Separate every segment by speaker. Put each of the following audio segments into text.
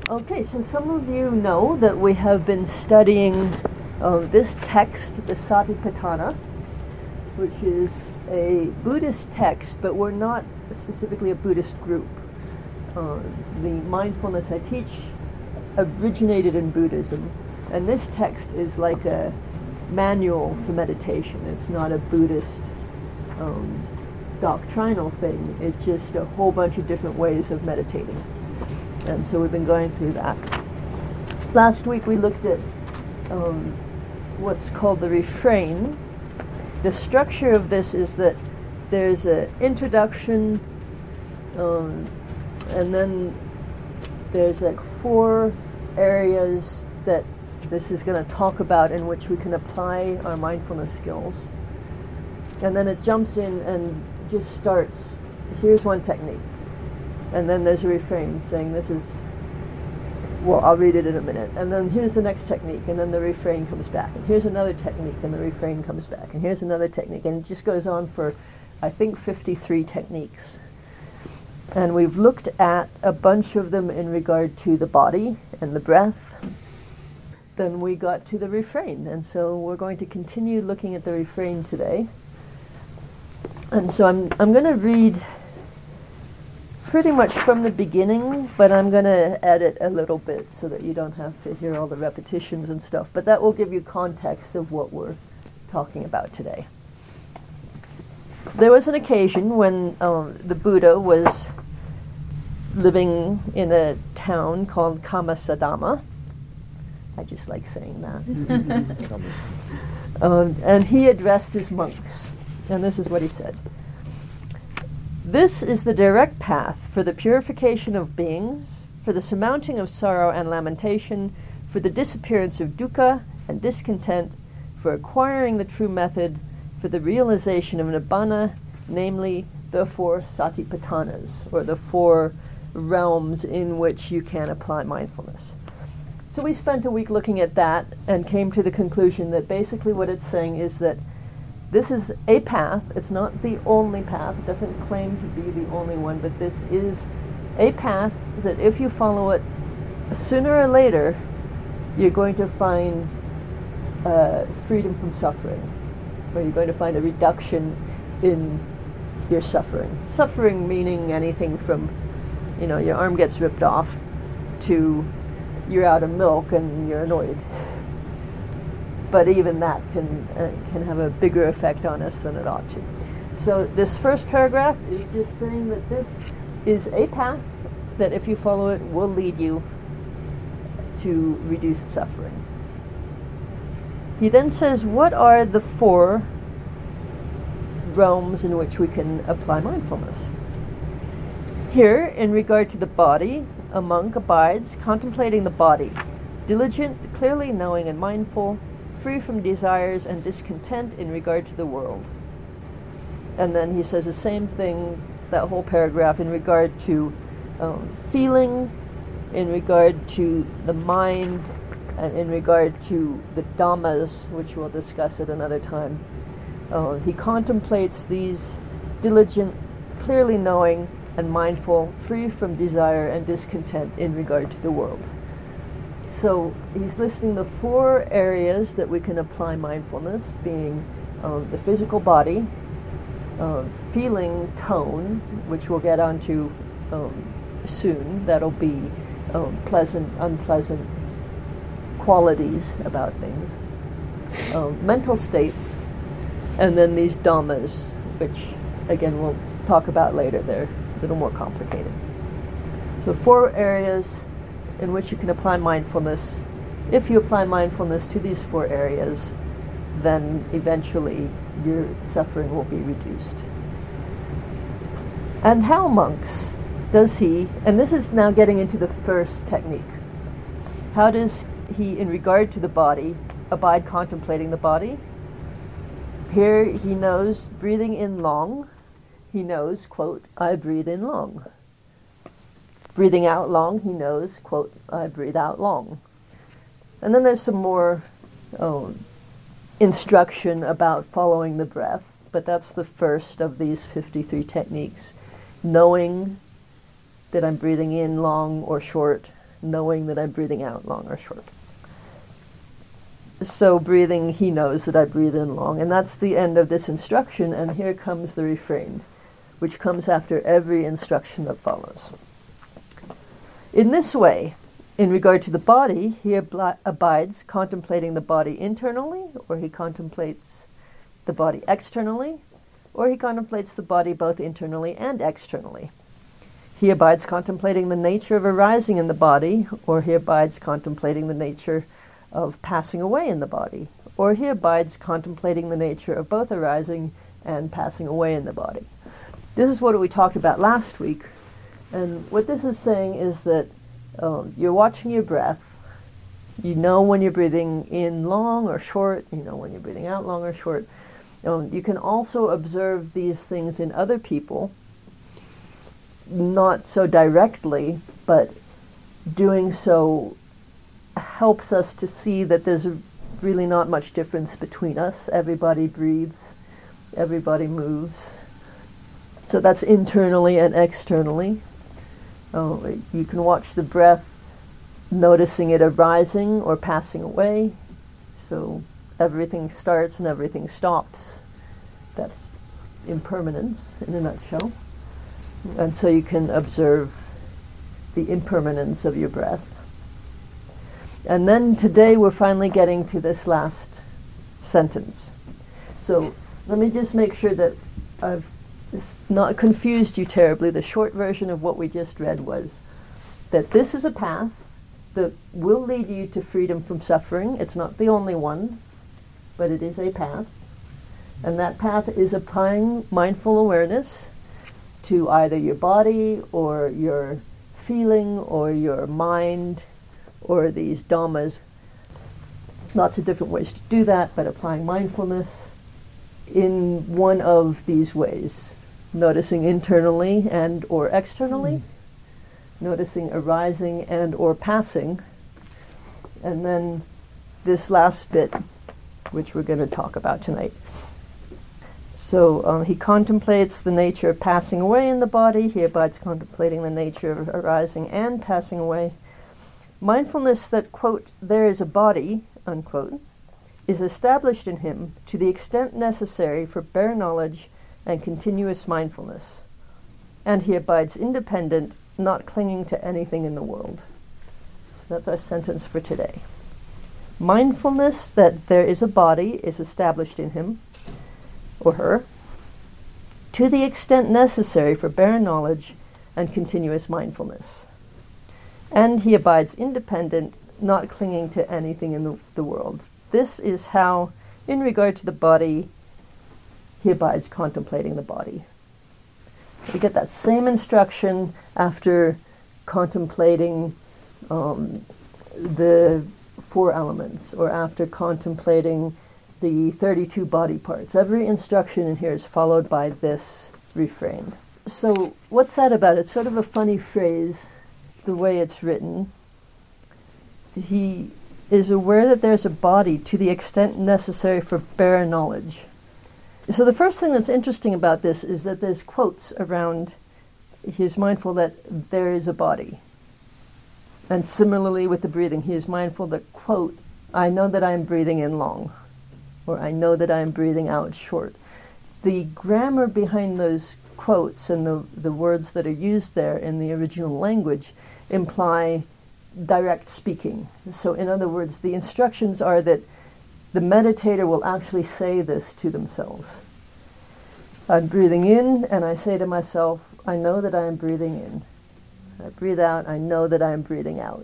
Speaker 1: Okay, so some of you know that we have been studying this text, the Satipatthana, which is a Buddhist text, but we're not specifically a Buddhist group. The mindfulness I teach originated in Buddhism, and this text is like a manual for meditation. It's not a Buddhist doctrinal thing. It's just a whole bunch of different ways of meditating. And so we've been going through that. Last week we looked at what's called the refrain. The structure of this is that there's an introduction, and then there's like 4 areas that this is going to talk about in which we can apply our mindfulness skills. And then it jumps in and just starts, here's one technique. And then there's a refrain saying this is, well, I'll read it in a minute. And then here's the next technique, and then the refrain comes back. And here's another technique, and the refrain comes back. And here's another technique. And it just goes on for, I think, 53 techniques. And we've looked at a bunch of them in regard to the body and the breath. Then we got to the refrain. And so we're going to continue looking at the refrain today. And so I'm going to read pretty much from the beginning, but I'm going to edit a little bit so that you don't have to hear all the repetitions and stuff. But that will give you context of what we're talking about today. There was an occasion when the Buddha was living in a town called Kamasadama. I just like saying that. And he addressed his monks, and this is what he said. This is the direct path for the purification of beings, for the surmounting of sorrow and lamentation, for the disappearance of dukkha and discontent, for acquiring the true method, for the realization of nibbana, namely the 4 satipatthanas, or the 4 realms in which you can apply mindfulness. So we spent a week looking at that and came to the conclusion that basically what it's saying is that this is a path. It's not the only path. It doesn't claim to be the only one, but this is a path that if you follow it, sooner or later, you're going to find freedom from suffering, or you're going to find a reduction in your suffering. Suffering meaning anything from, your arm gets ripped off to you're out of milk and you're annoyed. But even that can have a bigger effect on us than it ought to. So this first paragraph is just saying that this is a path that if you follow it will lead you to reduced suffering. He then says, what are the 4 realms in which we can apply mindfulness? Here, in regard to the body, a monk abides contemplating the body, diligent, clearly knowing and mindful, free from desires and discontent in regard to the world. And then he says the same thing, that whole paragraph, in regard to feeling, in regard to the mind, and in regard to the dhammas, which we'll discuss at another time. He contemplates these, diligent, clearly knowing and mindful, free from desire and discontent in regard to the world. So he's listing the 4 areas that we can apply mindfulness, being the physical body, feeling tone, which we'll get onto soon. That'll be pleasant, unpleasant qualities about things, mental states, and then these dhammas, which again we'll talk about later. They're a little more complicated. So 4 areas in which you can apply mindfulness. If you apply mindfulness to these 4 areas, then eventually your suffering will be reduced. And how, monks, does he, and this is now getting into the first technique, how does he, in regard to the body, abide contemplating the body? Here he knows, breathing in long, he knows, quote, I breathe in long. Breathing out long, he knows, quote, I breathe out long. And then there's some more instruction about following the breath, but that's the first of these 53 techniques. Knowing that I'm breathing in long or short, knowing that I'm breathing out long or short. So breathing, he knows that I breathe in long, and that's the end of this instruction, and here comes the refrain, which comes after every instruction that follows. In this way, in regard to the body, he abides contemplating the body internally, or he contemplates the body externally, or he contemplates the body both internally and externally. He abides contemplating the nature of arising in the body, or he abides contemplating the nature of passing away in the body, or he abides contemplating the nature of both arising and passing away in the body. This is what we talked about last week, and what this is saying is that you're watching your breath. You know when you're breathing in long or short, you know when you're breathing out long or short. You can also observe these things in other people, not so directly, but doing so helps us to see that there's really not much difference between us. Everybody breathes, everybody moves. So that's internally and externally. You can watch the breath, noticing it arising or passing away. So everything starts and everything stops. That's impermanence in a nutshell. And so you can observe the impermanence of your breath. And then today we're finally getting to this last sentence. So let me just make sure that I've not confused you terribly. The short version of what we just read was that this is a path that will lead you to freedom from suffering. It's not the only one, but it is a path. And that path is applying mindful awareness to either your body or your feeling or your mind or these dhammas. Lots of different ways to do that, but applying mindfulness in one of these ways. Noticing internally and or externally, noticing arising and or passing, and then this last bit, which we're going to talk about tonight. So he contemplates the nature of passing away in the body. He abides contemplating the nature of arising and passing away. Mindfulness that, quote, there is a body, unquote, is established in him to the extent necessary for bare knowledge and continuous mindfulness. And he abides independent, not clinging to anything in the world. So that's our sentence for today. Mindfulness that there is a body is established in him, or her, to the extent necessary for bare knowledge and continuous mindfulness. And he abides independent, not clinging to anything in the world. This is how, in regard to the body, he abides contemplating the body. We get that same instruction after contemplating the 4 elements, or after contemplating the 32 body parts. Every instruction in here is followed by this refrain. So what's that about? It's sort of a funny phrase, the way it's written. He is aware that there's a body to the extent necessary for bare knowledge. So the first thing that's interesting about this is that there's quotes around he is mindful that there is a body. And similarly with the breathing, he is mindful that, quote, I know that I'm breathing in long, or I know that I'm breathing out short. The grammar behind those quotes and the words that are used there in the original language imply direct speaking. So in other words, the instructions are that the meditator will actually say this to themselves. I'm breathing in, and I say to myself, I know that I am breathing in. I breathe out, I know that I am breathing out.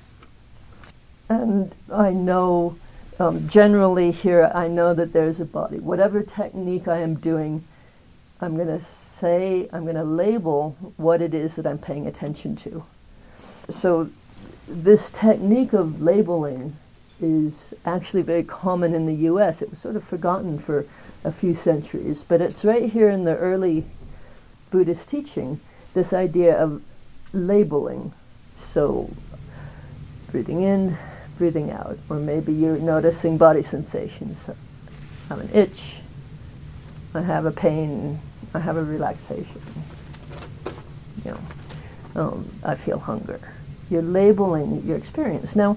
Speaker 1: And I know, generally here, I know that there's a body. Whatever technique I am doing, I'm going to label what it is that I'm paying attention to. So this technique of labeling is actually very common in the U.S. It was sort of forgotten for a few centuries, but it's right here in the early Buddhist teaching, this idea of labeling. So breathing in, breathing out, or maybe you're noticing body sensations. I have an itch, I have a pain, I have a relaxation, I feel hunger. You're labeling your experience. Now,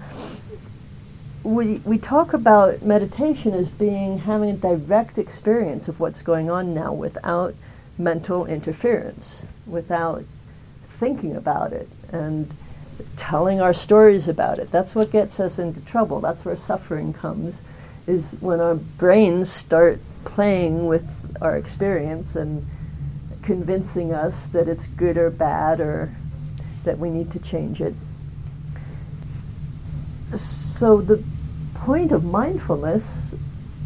Speaker 1: we talk about meditation as having a direct experience of what's going on now without mental interference, without thinking about it and telling our stories about it. That's what gets us into trouble. That's where suffering comes, is when our brains start playing with our experience and convincing us that it's good or bad or that we need to change it. So the point of mindfulness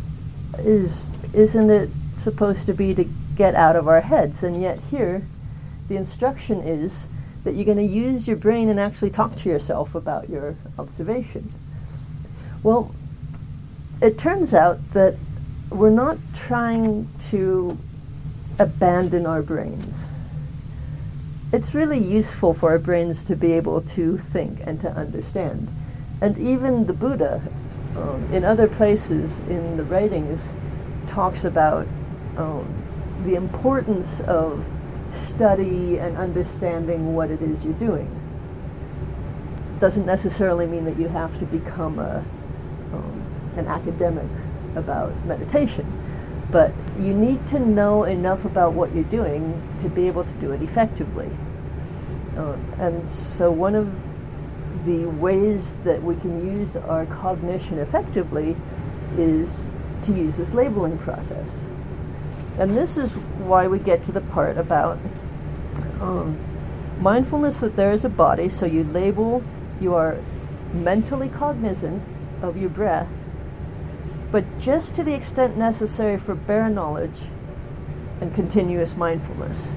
Speaker 1: isn't it supposed to be to get out of our heads? And yet here, the instruction is that you're going to use your brain and actually talk to yourself about your observation. Well, it turns out that we're not trying to abandon our brains. It's really useful for our brains to be able to think and to understand. And even the Buddha, in other places in the writings, talks about the importance of study and understanding what it is you're doing. Doesn't necessarily mean that you have to become an academic about meditation, but you need to know enough about what you're doing to be able to do it effectively. And so one of the ways that we can use our cognition effectively is to use this labeling process. And this is why we get to the part about mindfulness, that there is a body, so you label, you are mentally cognizant of your breath, but just to the extent necessary for bare knowledge and continuous mindfulness.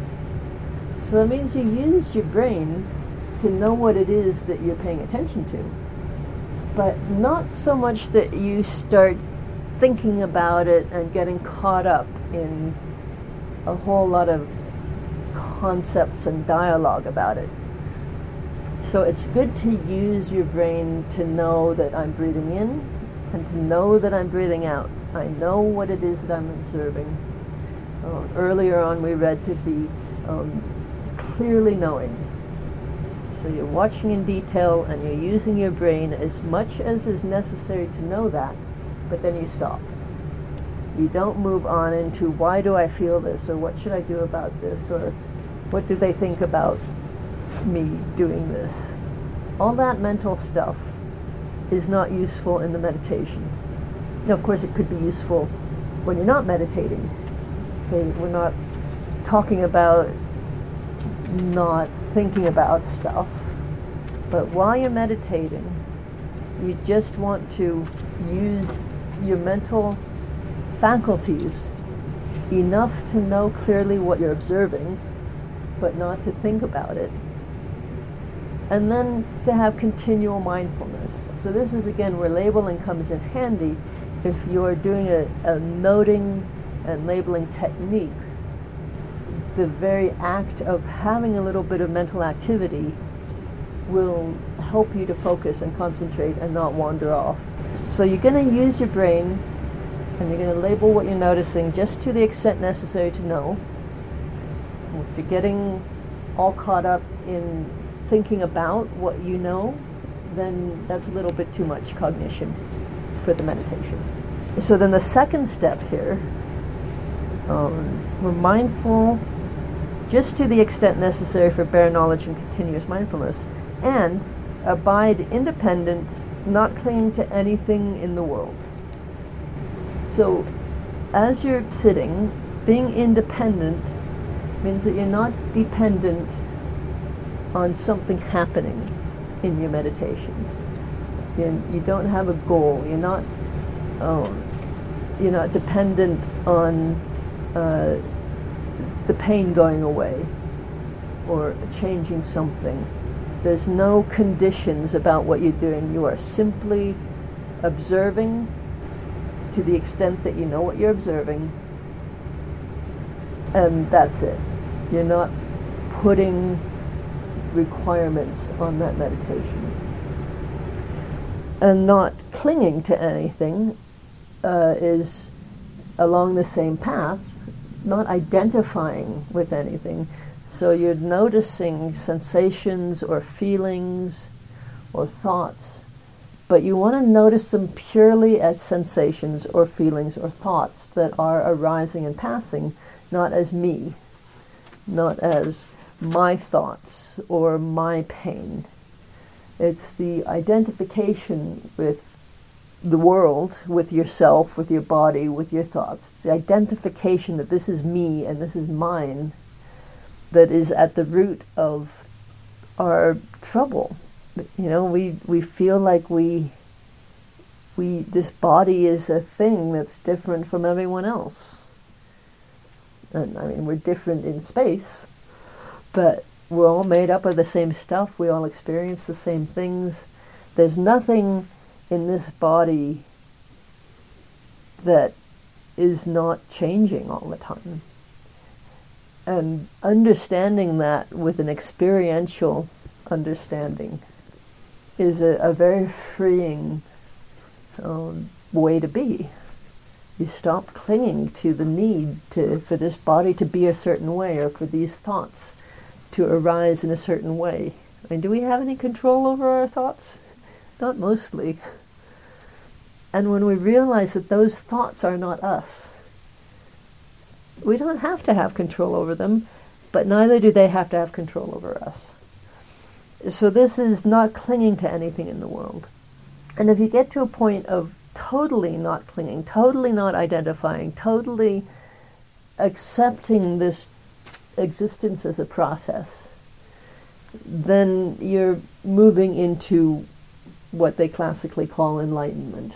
Speaker 1: So that means you use your brain to know what it is that you're paying attention to, but not so much that you start thinking about it and getting caught up in a whole lot of concepts and dialogue about it. So it's good to use your brain to know that I'm breathing in and to know that I'm breathing out. I know what it is that I'm observing. Earlier on we read to be clearly knowing. So you're watching in detail and you're using your brain as much as is necessary to know that, but then you stop. You don't move on into why do I feel this, or what should I do about this, or what do they think about me doing this. All that mental stuff is not useful in the meditation. Now, of course, it could be useful when you're not meditating. Okay, we're not talking about not thinking about stuff, but while you're meditating, you just want to use your mental faculties enough to know clearly what you're observing, but not to think about it, and then to have continual mindfulness. So this is again where labeling comes in handy. If you're doing a noting and labeling technique, the very act of having a little bit of mental activity will help you to focus and concentrate and not wander off. So you're going to use your brain and you're going to label what you're noticing just to the extent necessary to know. If you're getting all caught up in thinking about what you know, then that's a little bit too much cognition for the meditation. So then the second step here, we're mindful just to the extent necessary for bare knowledge and continuous mindfulness, and abide independent, not clinging to anything in the world. So as you're sitting, being independent means that you're not dependent on something happening in your meditation. You don't have a goal. You're not dependent on the pain going away or changing something. There's no conditions about what you're doing. You are simply observing to the extent that you know what you're observing, and that's it. You're not putting requirements on that meditation. And not clinging to anything is along the same path, not identifying with anything. So you're noticing sensations or feelings or thoughts, but you want to notice them purely as sensations or feelings or thoughts that are arising and passing, not as me, not as my thoughts or my pain. It's the identification with the world, with yourself, with your body, with your thoughts. It's the identification that this is me and this is mine that is at the root of our trouble. You know, we feel like this body is a thing that's different from everyone else. And I mean, we're different in space, but we're all made up of the same stuff. We all experience the same things. There's nothing in this body that is not changing all the time. And understanding that with an experiential understanding is a very freeing way to be. You stop clinging to the need for this body to be a certain way, or for these thoughts to arise in a certain way. I mean, do we have any control over our thoughts? Not mostly. And when we realize that those thoughts are not us, we don't have to have control over them, but neither do they have to have control over us. So this is not clinging to anything in the world. And if you get to a point of totally not clinging, totally not identifying, totally accepting this existence as a process, then you're moving into what they classically call enlightenment.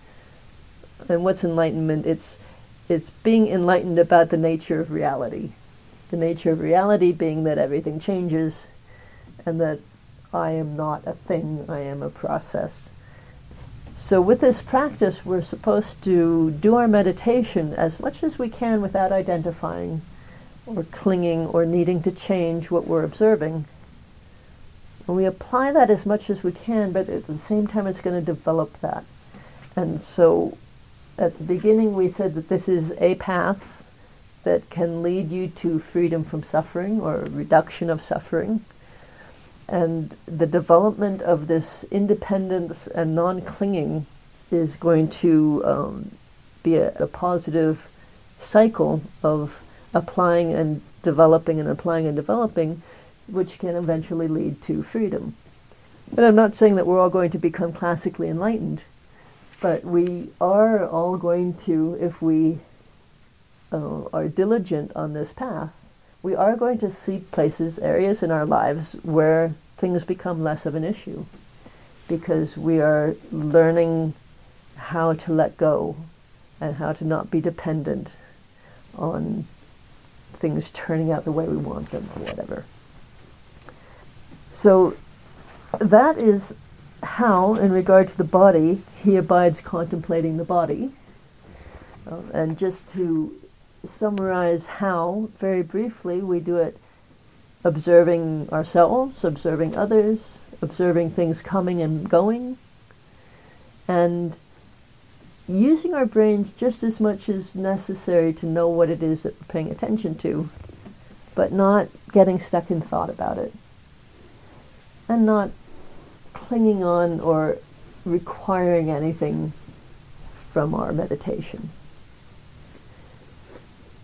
Speaker 1: And what's enlightenment? It's being enlightened about the nature of reality. The nature of reality being that everything changes, and that I am not a thing, I am a process. So with this practice, we're supposed to do our meditation as much as we can without identifying or clinging or needing to change what we're observing. And we apply that as much as we can, but at the same time it's going to develop that. And so at the beginning we said that this is a path that can lead you to freedom from suffering or reduction of suffering. And the development of this independence and non-clinging is going to be a positive cycle of applying and developing and applying and developing, which can eventually lead to freedom. And I'm not saying that we're all going to become classically enlightened, but we are all going to, if we are diligent on this path, we are going to see places, areas in our lives where things become less of an issue, because we are learning how to let go and how to not be dependent on things turning out the way we want them or whatever. So that is how, in regard to the body, he abides contemplating the body. And just to summarize how, very briefly, we do it observing ourselves, observing others, observing things coming and going, and using our brains just as much as necessary to know what it is that we're paying attention to, but not getting stuck in thought about it, and not clinging on or requiring anything from our meditation.